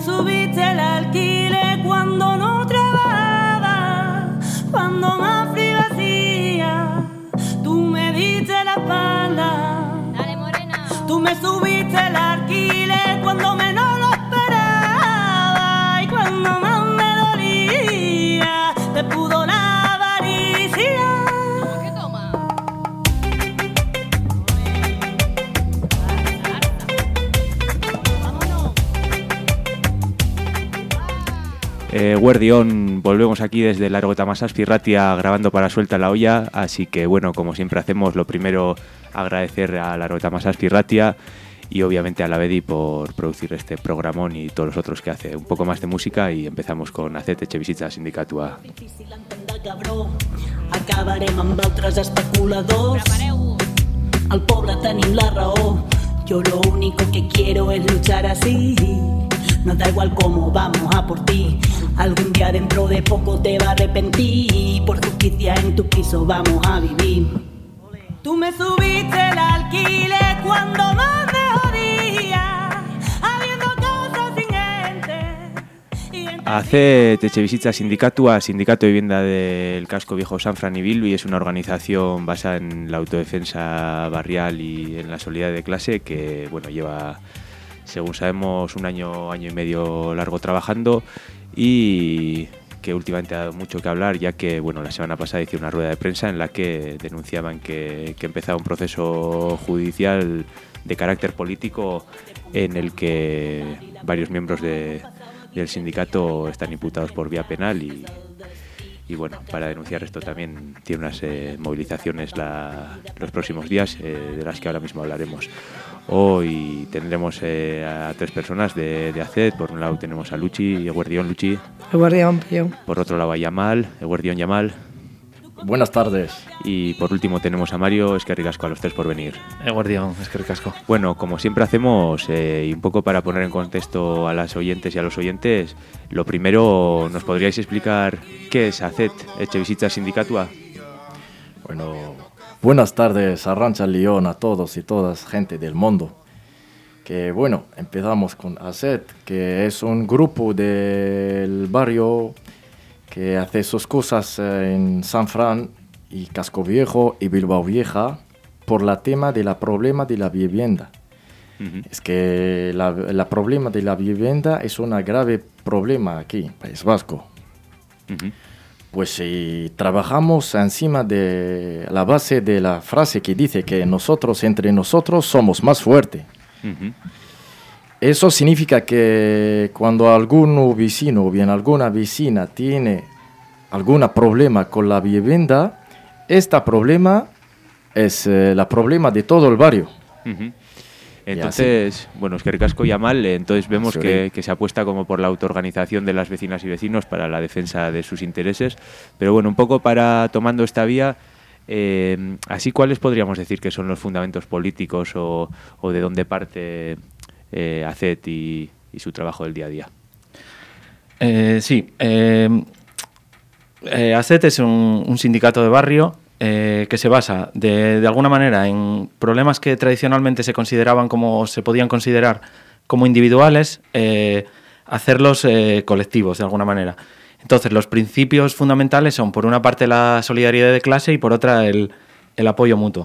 subiste el alquiler cuando no trabajaba, cuando más frío hacía, tú me diste la espalda. Dale, morena. Tú me subiste el alquiler cuando menos lo esperaba y cuando más me dolía, te pudo la avaricia. ¿Cómo que toma? Vámonos. Guardión, volvemos aquí desde la Argotamasazpi Ratia grabando para Suelta la Olla, así que bueno, como siempre hacemos, lo primero agradecer a la Argotamasazpi Ratia y obviamente a la Bedi por producir este programón y todos los otros que hace. Un poco más de música y empezamos con Acet Etxebizitza Sindikatua. Difícil entendre, cabró, acabarem amb altres especuladors. Prepareu-vos. Al pobre tenim la raó. Yo lo único que quiero es luchar así. No da igual cómo vamos a por ti. Algún día dentro de poco te va a arrepentir. Por justicia en tu piso vamos a vivir. Tú me subiste el alquiler cuando más me jodía, habiendo casas sin gente. Acet Etxebizitza Sindikatua, Sindicato de Vivienda del Casco Viejo San Fran y Bilbi, es una organización basada en la autodefensa barrial y en la solidaridad de clase que bueno, lleva, según sabemos, un año y medio largo trabajando y que últimamente ha dado mucho que hablar, ya que bueno, la semana pasada hice una rueda de prensa en la que denunciaban que empezaba un proceso judicial de carácter político en el que varios miembros del sindicato están imputados por vía penal y bueno, para denunciar esto también tiene unas movilizaciones los próximos días de las que ahora mismo hablaremos. Hoy tendremos a tres personas de Acet. Por un lado tenemos a Luchi, Eguerdión Luchi. Eguerdión, Pío. Por otro lado a Yamal, Eguerdión Yamal. Buenas tardes. Y por último tenemos a Mario. Eskerrik asko a los tres por venir. Eguerdión, eskerrik asko. Bueno, como siempre hacemos, y un poco para poner en contexto a las oyentes y a los oyentes, lo primero, ¿nos podríais explicar qué es Acet Etxebizitza Sindikatua? Bueno, buenas tardes, Arrancha León, a todos y todas, gente del mundo. Que bueno, empezamos con Acet, que es un grupo del barrio que hace sus cosas en San Fran y Casco Viejo y Bilbao Vieja por el tema del problema de la vivienda. Uh-huh. Es que el problema de la vivienda es un grave problema aquí, en País Vasco. Uh-huh. Pues si trabajamos encima de la base de la frase que dice que nosotros entre nosotros somos más fuertes. Uh-huh. Eso significa que cuando algún vecino o bien alguna vecina tiene algún problema con la vivienda, este problema es el problema de todo el barrio. Uh-huh. Entonces, bueno, eskerrik asko Yamal, entonces vemos que se apuesta como por la autoorganización de las vecinas y vecinos para la defensa de sus intereses, pero bueno, un poco para tomando esta vía, así cuáles podríamos decir que son los fundamentos políticos o de dónde parte Acet y su trabajo del día a día. Sí, Acet es un sindicato de barrio que se basa de alguna manera en problemas que tradicionalmente se consideraban como se podían considerar como individuales, hacerlos colectivos de alguna manera. Entonces los principios fundamentales son por una parte la solidaridad de clase y por otra el apoyo mutuo.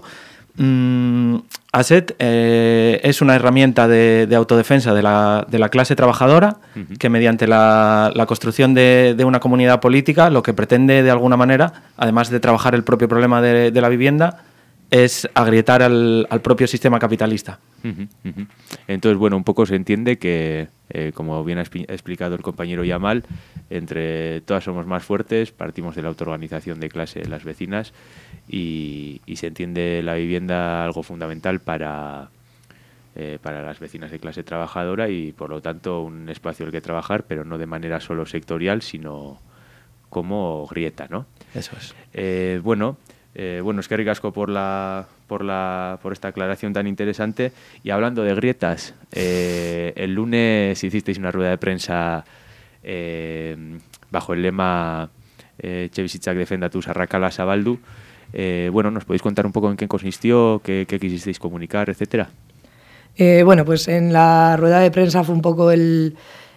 Acet es una herramienta de autodefensa de la clase trabajadora, uh-huh, que mediante la construcción de una comunidad política lo que pretende de alguna manera, además de trabajar el propio problema de la vivienda, es agrietar al propio sistema capitalista. Uh-huh, uh-huh. Entonces, bueno, un poco se entiende que, como bien ha explicado el compañero Yamal, entre todas somos más fuertes, partimos de la autoorganización de clase de las vecinas y se entiende la vivienda algo fundamental para las vecinas de clase trabajadora y, por lo tanto, un espacio en el que trabajar, pero no de manera solo sectorial, sino como grieta, ¿no? Eso es. Bueno, eskerrik asko por esta aclaración tan interesante. Y hablando de grietas, el lunes hicisteis una rueda de prensa bajo el lema Etxebizitzak defendatu Arrakala Zabaldu. Bueno, ¿nos podéis contar un poco en qué consistió, qué quisisteis comunicar, etcétera? Bueno, pues en la rueda de prensa fue un poco el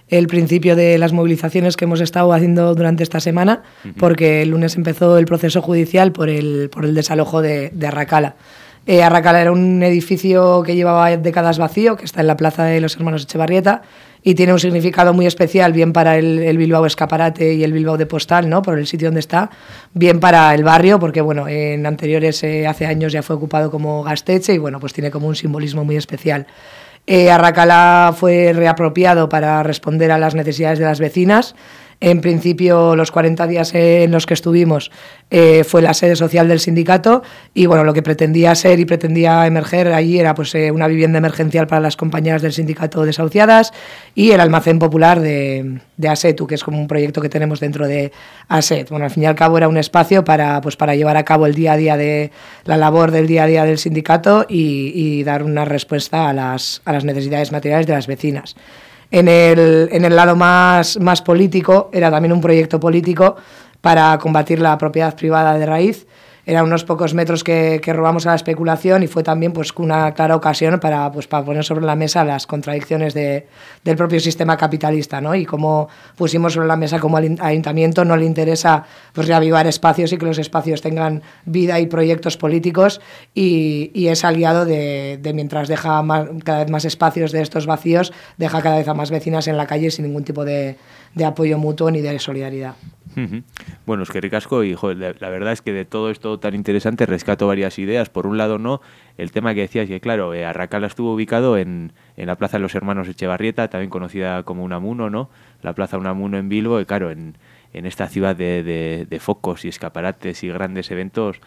el principio de las movilizaciones que hemos estado haciendo durante esta semana, porque el lunes empezó el proceso judicial por el desalojo de Arracala. Arracala era un edificio que llevaba décadas vacío, que está en la plaza de los Hermanos Echevarrieta, y tiene un significado muy especial, bien para el Bilbao Escaparate y el Bilbao de Postal, ¿no?, por el sitio donde está, bien para el barrio, porque bueno, en anteriores, hace años ya fue ocupado como Gaztetxe y bueno, pues tiene como un simbolismo muy especial. Arracala fue reapropiado para responder a las necesidades de las vecinas. En principio, los 40 días en los que estuvimos fue la sede social del sindicato y bueno, lo que pretendía ser y pretendía emerger allí era pues una vivienda emergencial para las compañeras del sindicato desahuciadas y el almacén popular de ASETU, que es como un proyecto que tenemos dentro de ASET. Bueno, al fin y al cabo era un espacio para llevar a cabo el día a día de la labor del día a día del sindicato y dar una respuesta a las necesidades materiales de las vecinas. En el lado más político, era también un proyecto político para combatir la propiedad privada de raíz. Eran unos pocos metros que robamos a la especulación y fue también pues una clara ocasión para poner sobre la mesa las contradicciones del propio sistema capitalista, ¿no? Y como pusimos sobre la mesa como al ayuntamiento no le interesa pues reavivar espacios y que los espacios tengan vida y proyectos políticos y es aliado de mientras deja cada vez más espacios de estos vacíos, deja cada vez a más vecinas en la calle sin ningún tipo de apoyo mutuo ni de solidaridad. Bueno, es que ricasco y joder, la verdad es que de todo esto tan interesante rescato varias ideas. Por un lado, no, el tema que decías que claro, Arracala estuvo ubicado en la plaza de los Hermanos Echevarrieta, también conocida como Unamuno, ¿no? La plaza Unamuno en Bilbo, y claro, en esta ciudad de focos y escaparates y grandes eventos,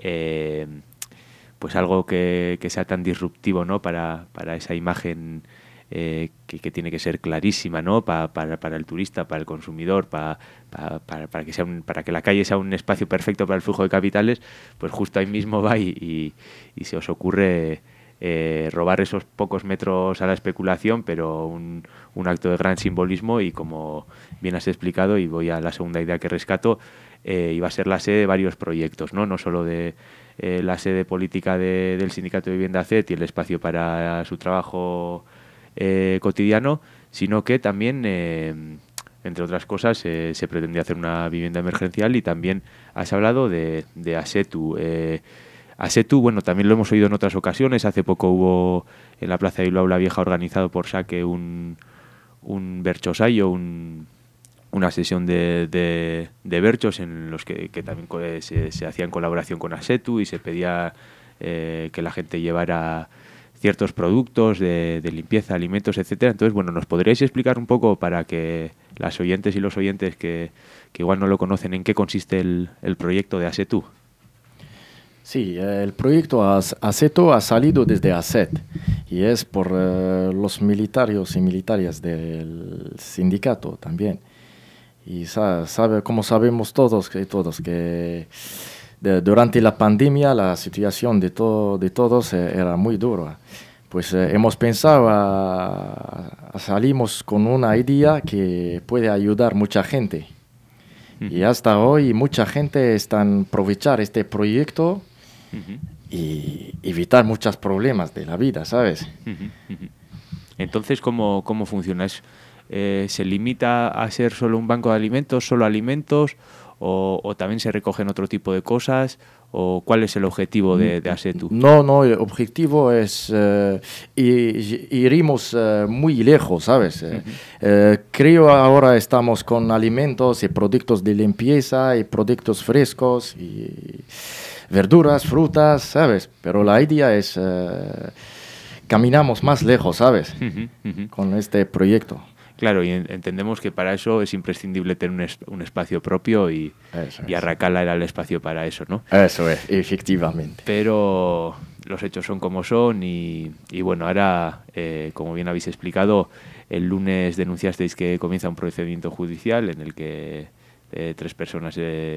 pues algo que sea tan disruptivo, ¿no? Para esa imagen que tiene que ser clarísima, ¿no? Para el turista, para el consumidor, para que la calle sea un espacio perfecto para el flujo de capitales, pues justo ahí mismo va y se os ocurre robar esos pocos metros a la especulación, pero un acto de gran simbolismo y como bien has explicado, y voy a la segunda idea que rescato, iba a ser la sede de varios proyectos, no solo de la sede política del Sindicato de Vivienda ACET y el espacio para su trabajo cotidiano, sino que también, entre otras cosas, se pretendía hacer una vivienda emergencial y también has hablado de ASETU. ASETU, bueno, también lo hemos oído en otras ocasiones. Hace poco hubo en la Plaza de Bilbao la Vieja organizado por Saque un berchosayo, una sesión de berchos en los que también se hacía en colaboración con ASETU y se pedía que la gente llevara ciertos productos de limpieza, alimentos, etcétera. Entonces, bueno, ¿nos podríais explicar un poco para que las oyentes y los oyentes que igual no lo conocen, en qué consiste el proyecto de ASETU? Sí, el proyecto ASETU ha salido desde ASET y es por los militares y militares del sindicato también. Y como sabemos todos que durante la pandemia la situación de todos era muy dura. Pues hemos pensado, salimos con una idea que puede ayudar mucha gente. Y hasta hoy mucha gente está aprovechar este proyecto y evitar muchos problemas de la vida, ¿sabes? Entonces, ¿cómo funciona? ¿Se limita a ser solo un banco de alimentos, solo alimentos? ¿O también se recogen otro tipo de cosas? ¿O cuál es el objetivo de ASETU? No, el objetivo es iremos muy lejos, ¿sabes? Creo ahora estamos con alimentos y productos de limpieza y productos frescos y verduras, frutas, ¿sabes? Pero la idea es caminamos más lejos, ¿sabes? Con este proyecto. Claro, y entendemos que para eso es imprescindible tener un espacio propio y Arracala era el espacio para eso, ¿no? Eso es, efectivamente. Pero los hechos son como son y bueno, ahora, como bien habéis explicado, el lunes denunciasteis que comienza un procedimiento judicial en el que 3 personas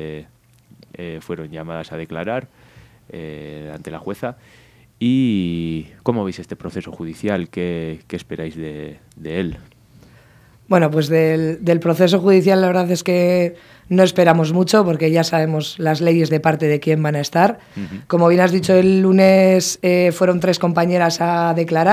fueron llamadas a declarar ante la jueza. ¿Y cómo veis este proceso judicial? ¿Qué esperáis de él? Bueno, pues del proceso judicial la verdad es que no esperamos mucho porque ya sabemos las leyes de parte de quién van a estar. Como bien has dicho, el lunes fueron 3 compañeras a declarar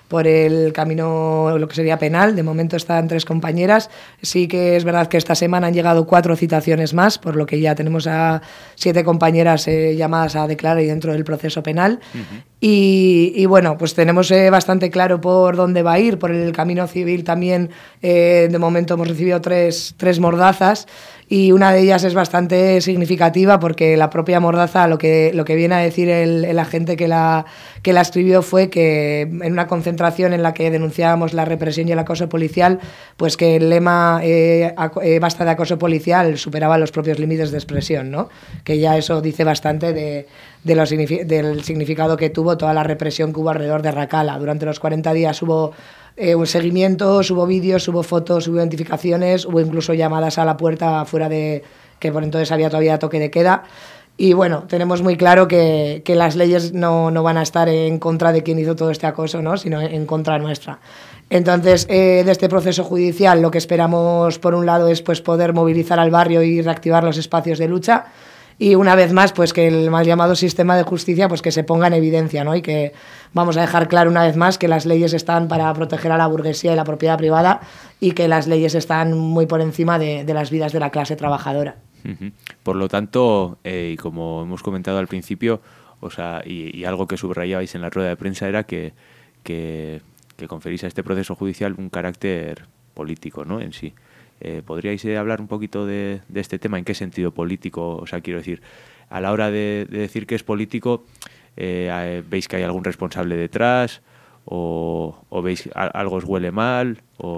por el camino, lo que sería penal. De momento están 3 compañeras. Sí que es verdad que esta semana han llegado 4 citaciones más, por lo que ya tenemos a 7 compañeras llamadas a declarar y dentro del proceso penal. Y bueno, pues tenemos bastante claro por dónde va a ir. Por el camino civil también, de momento hemos recibido 3 mordazas, y una de ellas es bastante significativa porque la propia mordaza, lo que viene a decir el agente que la escribió fue que en una concentración en la que denunciábamos la represión y el acoso policial, pues que el lema basta de acoso policial superaba los propios límites de expresión, ¿no? Que ya eso dice bastante del significado que tuvo toda la represión que hubo alrededor de Racala. Durante los 40 días hubo un seguimiento, hubo vídeos, hubo fotos, hubo identificaciones, hubo incluso llamadas a la puerta fuera de, que por entonces había todavía toque de queda. Y bueno, tenemos muy claro que las leyes no van a estar en contra de quien hizo todo este acoso, ¿no? Sino en contra nuestra. Entonces, de este proceso judicial lo que esperamos, por un lado, es pues poder movilizar al barrio y reactivar los espacios de lucha. Y una vez más, pues que el mal llamado sistema de justicia, pues que se ponga en evidencia, ¿no? Y que vamos a dejar claro una vez más que las leyes están para proteger a la burguesía y la propiedad privada, y que las leyes están muy por encima de las vidas de la clase trabajadora. Por lo tanto, y como hemos comentado al principio, o sea, y algo que subrayabais en la rueda de prensa era que conferís a este proceso judicial un carácter político, ¿no? En sí. ¿Podríais hablar un poquito de este tema? ¿En qué sentido político? O sea, quiero decir, a la hora de decir que es político, ¿veis que hay algún responsable detrás? ¿O veis algo os huele mal?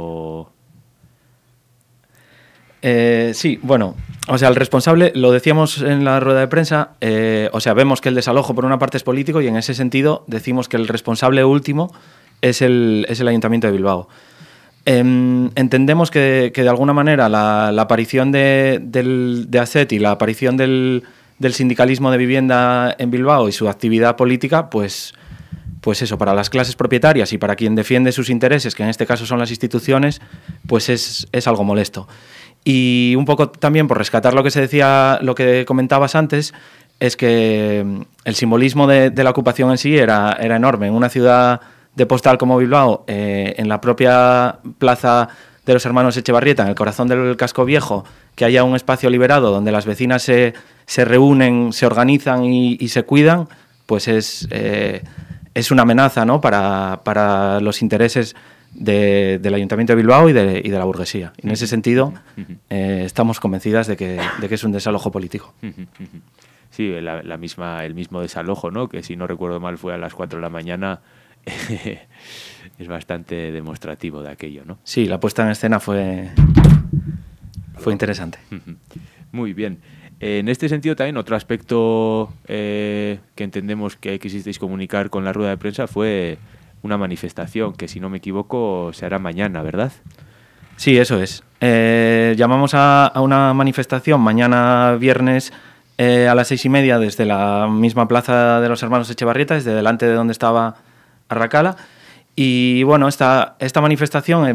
Sí, bueno, o sea, el responsable, lo decíamos en la rueda de prensa, o sea, vemos que el desalojo por una parte es político, y en ese sentido decimos que el responsable último es el Ayuntamiento de Bilbao. Entendemos que de alguna manera la aparición de ASET y la aparición del sindicalismo de vivienda en Bilbao y su actividad política, pues eso, para las clases propietarias y para quien defiende sus intereses, que en este caso son las instituciones, pues es algo molesto. Y un poco también por rescatar lo que se decía, lo que comentabas antes, es que el simbolismo de la ocupación en sí era enorme. En una ciudad de postal como Bilbao, en la propia plaza de los hermanos Echevarrieta, en el corazón del casco viejo, que haya un espacio liberado donde las vecinas se reúnen, se organizan y se cuidan, pues es una amenaza, ¿no? para los intereses del Ayuntamiento de Bilbao y de la burguesía. Y en ese sentido, estamos convencidas de que es un desalojo político. Sí, el mismo desalojo, ¿no? Que si no recuerdo mal fue a las 4 de la mañana. Es bastante demostrativo de aquello, ¿no? Sí, la puesta en escena fue interesante. Muy bien. En este sentido también otro aspecto que entendemos que quisisteis comunicar con la rueda de prensa fue una manifestación que, si no me equivoco, se hará mañana, ¿verdad? Sí, eso es. Llamamos a una manifestación mañana viernes a las 6:30 desde la misma plaza de los hermanos Echevarrieta, desde delante de donde estaba Racala. Y bueno, esta manifestación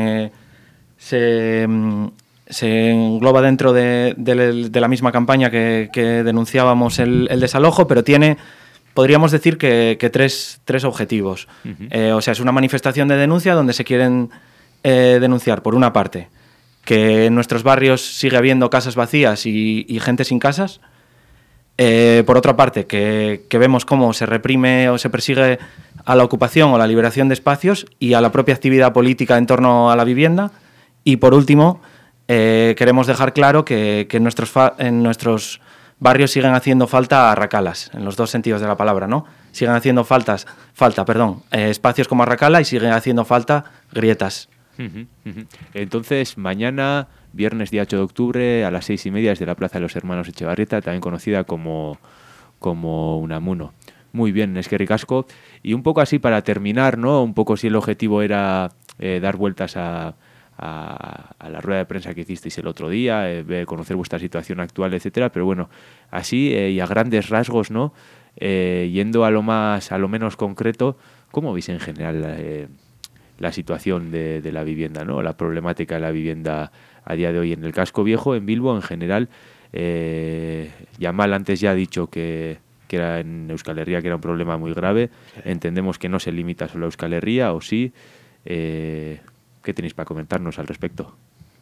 se engloba dentro de la misma campaña que denunciábamos el desalojo, pero tiene, podríamos decir que tres objetivos. O sea, es una manifestación de denuncia donde se quieren denunciar, por una parte, que en nuestros barrios sigue habiendo casas vacías y gente sin casas. Por otra parte, que vemos cómo se reprime o se persigue a la ocupación o la liberación de espacios y a la propia actividad política en torno a la vivienda. Y por último, queremos dejar claro que en nuestros barrios siguen haciendo falta arracalas, en los dos sentidos de la palabra, ¿no? Siguen haciendo falta, espacios como Arracala, y siguen haciendo falta grietas. Entonces, mañana, viernes día 8 de octubre, a las 6:30 desde la Plaza de los Hermanos Echevarrieta, también conocida como Unamuno. Muy bien, Eskerrik asko. Y un poco así para terminar, ¿no? Un poco si el objetivo era dar vueltas a la rueda de prensa que hicisteis el otro día, conocer vuestra situación actual, etcétera, pero bueno, así y a grandes rasgos, ¿no? Yendo a lo menos concreto, ¿cómo veis en general la situación de la vivienda, ¿no? La problemática de la vivienda a día de hoy en el casco viejo, en Bilbo en general? Yamal antes ya ha dicho que que era en Euskal Herria, que era un problema muy grave. Entendemos que no se limita solo a Euskal Herria, ¿o sí? ¿Qué tenéis para comentarnos al respecto?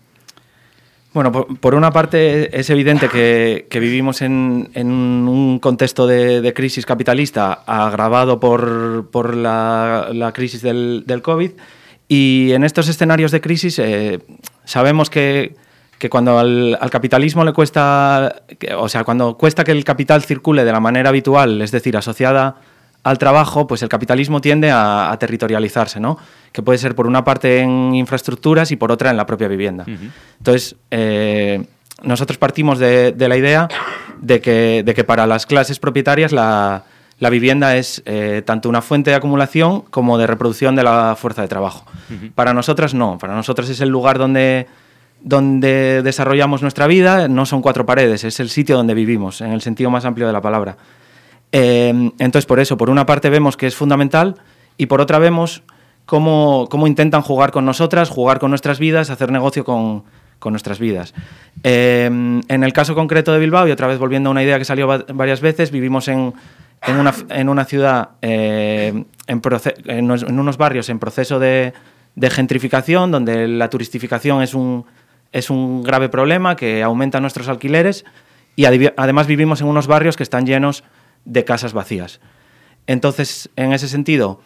Bueno, por una parte es evidente que vivimos en un contexto de crisis capitalista agravado por la crisis del COVID, y en estos escenarios de crisis sabemos que cuando al capitalismo le cuesta, cuando cuesta que el capital circule de la manera habitual, es decir, asociada al trabajo, pues el capitalismo tiende a territorializarse, ¿no? Que puede ser por una parte en infraestructuras y por otra en la propia vivienda. Uh-huh. Entonces, nosotros partimos de la idea de que para las clases propietarias la vivienda es tanto una fuente de acumulación como de reproducción de la fuerza de trabajo. Uh-huh. Para nosotras no, para nosotros es el lugar donde desarrollamos nuestra vida, no son cuatro paredes, es el sitio donde vivimos, en el sentido más amplio de la palabra. Entonces, por eso, por una parte vemos que es fundamental y por otra vemos cómo intentan jugar con nosotras, jugar con nuestras vidas, hacer negocio con nuestras vidas. En el caso concreto de Bilbao, y otra vez volviendo a una idea que salió varias veces, vivimos en una ciudad, en unos barrios en proceso de gentrificación, donde la turistificación es un grave problema que aumenta nuestros alquileres, y además vivimos en unos barrios que están llenos de casas vacías. Entonces, en ese sentido,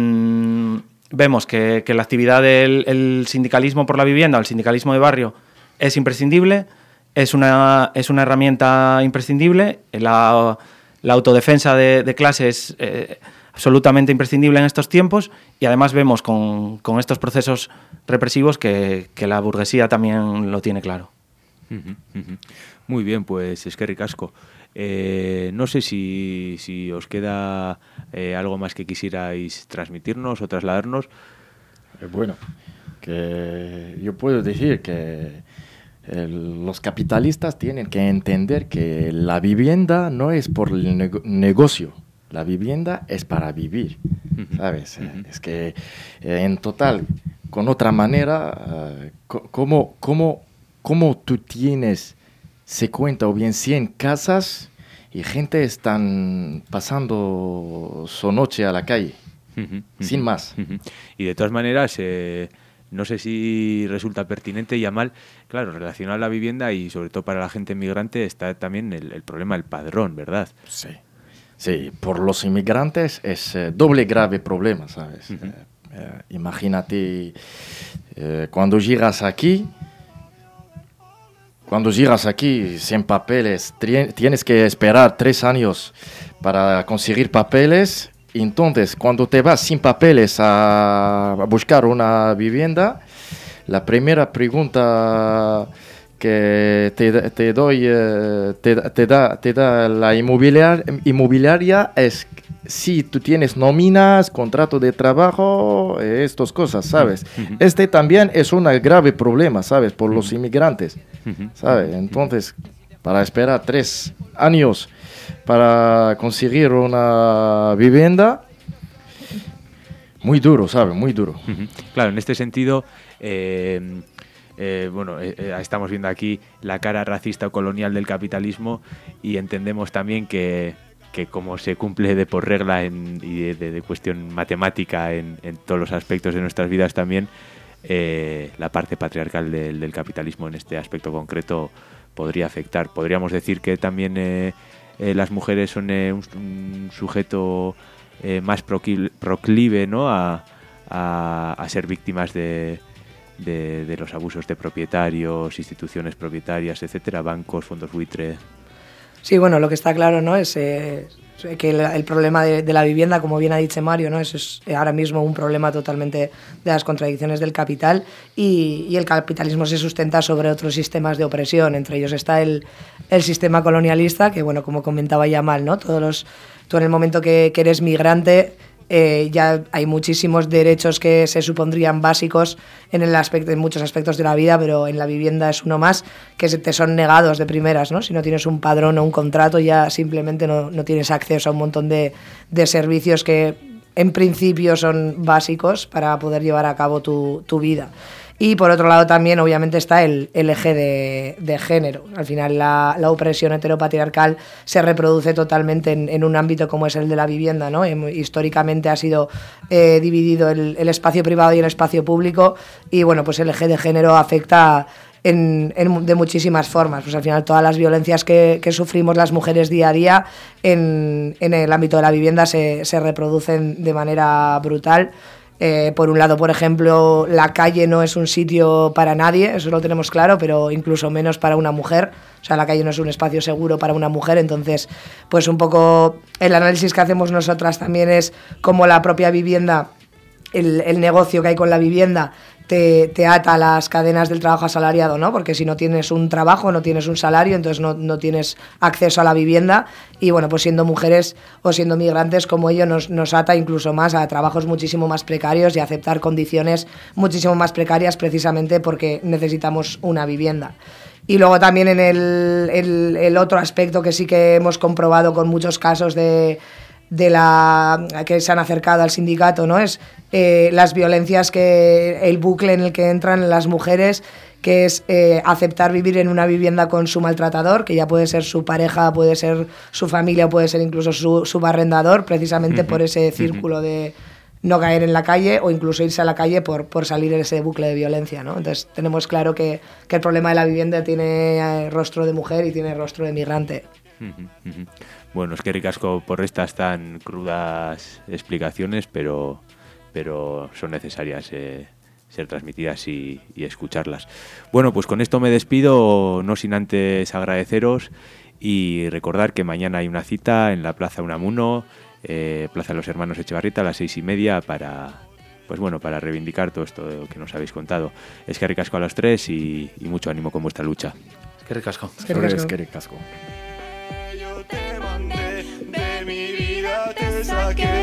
vemos que la actividad del sindicalismo por la vivienda, o el sindicalismo de barrio, es imprescindible, es una herramienta imprescindible. La autodefensa de clase es absolutamente imprescindible en estos tiempos, y además vemos con estos procesos represivos que la burguesía también lo tiene claro. Muy bien, pues eskerrik asko. No sé si os queda algo más que quisierais transmitirnos o trasladarnos. Bueno, que yo puedo decir que los capitalistas tienen que entender que la vivienda no es por el negocio, la vivienda es para vivir, ¿sabes? Es que en total, con otra manera, ¿cómo tú tienes 50 o bien 100 casas y gente están pasando su noche a la calle, sin más? Y de todas maneras, no sé si resulta pertinente, Yamal, claro, relacionado a la vivienda y sobre todo para la gente migrante está también el problema del padrón, ¿verdad? Sí, por los inmigrantes es doble grave problema, ¿sabes? Imagínate, cuando llegas aquí sin papeles, tienes que esperar 3 años para conseguir papeles. Entonces, cuando te vas sin papeles a buscar una vivienda, la primera pregunta que te da la inmobiliaria es si tú tienes nóminas, contrato de trabajo, estas cosas, ¿sabes? Este también es un grave problema, ¿sabes? Por los inmigrantes, ¿sabes? Entonces, para esperar 3 años para conseguir una vivienda, muy duro, ¿sabes? Muy duro. Claro, en este sentido, estamos viendo aquí la cara racista o colonial del capitalismo, y entendemos también que como se cumple de por regla y de cuestión matemática en todos los aspectos de nuestras vidas también, la parte patriarcal del capitalismo en este aspecto concreto podría afectar. Podríamos decir que también las mujeres son un sujeto más proclive, ¿no?, a ser víctimas de los abusos de propietarios, instituciones propietarias, etcétera, bancos, fondos buitre. Sí, bueno, lo que está claro, ¿no?, es que el problema de la vivienda, como bien ha dicho Mario, ¿no?, es ahora mismo un problema totalmente de las contradicciones del capital, y el capitalismo se sustenta sobre otros sistemas de opresión. Entre ellos está el sistema colonialista, que, bueno, como comentaba Yamal, ¿no?, tú en el momento que eres migrante, ya hay muchísimos derechos que se supondrían básicos en muchos aspectos de la vida, pero en la vivienda es uno más, que te son negados de primeras, ¿no? Si no tienes un padrón o un contrato, ya simplemente no tienes acceso a un montón de servicios que en principio son básicos para poder llevar a cabo tu vida. Y por otro lado también obviamente está el eje de género. Al final la opresión heteropatriarcal se reproduce totalmente en un ámbito como es el de la vivienda, ¿no? Históricamente ha sido dividido el espacio privado y el espacio público, y bueno, pues el eje de género afecta de muchísimas formas. Pues al final todas las violencias que sufrimos las mujeres día a día en el ámbito de la vivienda se reproducen de manera brutal. Por un lado, por ejemplo, la calle no es un sitio para nadie, eso lo tenemos claro, pero incluso menos para una mujer. O sea, la calle no es un espacio seguro para una mujer. Entonces, pues un poco el análisis que hacemos nosotras también es cómo la propia vivienda, el negocio que hay con la vivienda, te ata a las cadenas del trabajo asalariado, ¿no? Porque si no tienes un trabajo, no tienes un salario, entonces no tienes acceso a la vivienda. Y bueno, pues siendo mujeres o siendo migrantes como ello, nos ata incluso más a trabajos muchísimo más precarios y a aceptar condiciones muchísimo más precarias, precisamente porque necesitamos una vivienda. Y luego también en el otro aspecto que sí que hemos comprobado con muchos casos que se han acercado al sindicato, ¿no? Es las violencias, el bucle en el que entran las mujeres, que es aceptar vivir en una vivienda con su maltratador, que ya puede ser su pareja, puede ser su familia, puede ser incluso su arrendador, precisamente por ese círculo de no caer en la calle o incluso irse a la calle por salir en ese bucle de violencia, ¿no? Entonces tenemos claro que el problema de la vivienda tiene rostro de mujer y tiene rostro de migrante. Bueno, es que ricasco por estas tan crudas explicaciones, pero son necesarias ser transmitidas y escucharlas. Bueno, pues con esto me despido, no sin antes agradeceros y recordar que mañana hay una cita en la Plaza Unamuno, Plaza de los Hermanos Echevarrieta, a las 6:30 para reivindicar todo esto que nos habéis contado. Es que ricasco a los tres y mucho ánimo con vuestra lucha. Es que ricasco. Es que ricasco. Te mandé de mi vida, te saqué.